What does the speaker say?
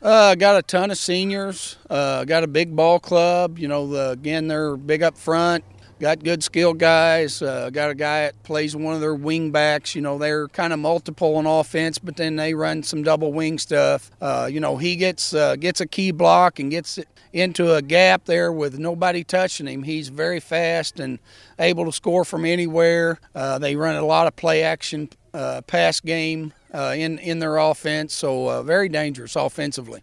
Got a ton of seniors. Got a big ball club. Again, they're big up front. Got good skill guys. Got a guy that plays one of their wing backs. They're kind of multiple on offense, but then they run some double wing stuff. He gets a key block and gets it into a gap there with nobody touching him. He's very fast and able to score from anywhere. They run a lot of play action pass game in their offense, so very dangerous offensively.